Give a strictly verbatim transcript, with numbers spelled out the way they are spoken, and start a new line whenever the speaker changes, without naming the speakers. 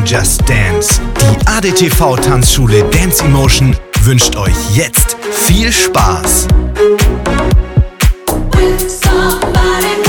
Just Dance. Die A D T V-Tanzschule Dance Emotion wünscht euch jetzt viel Spaß.
With somebody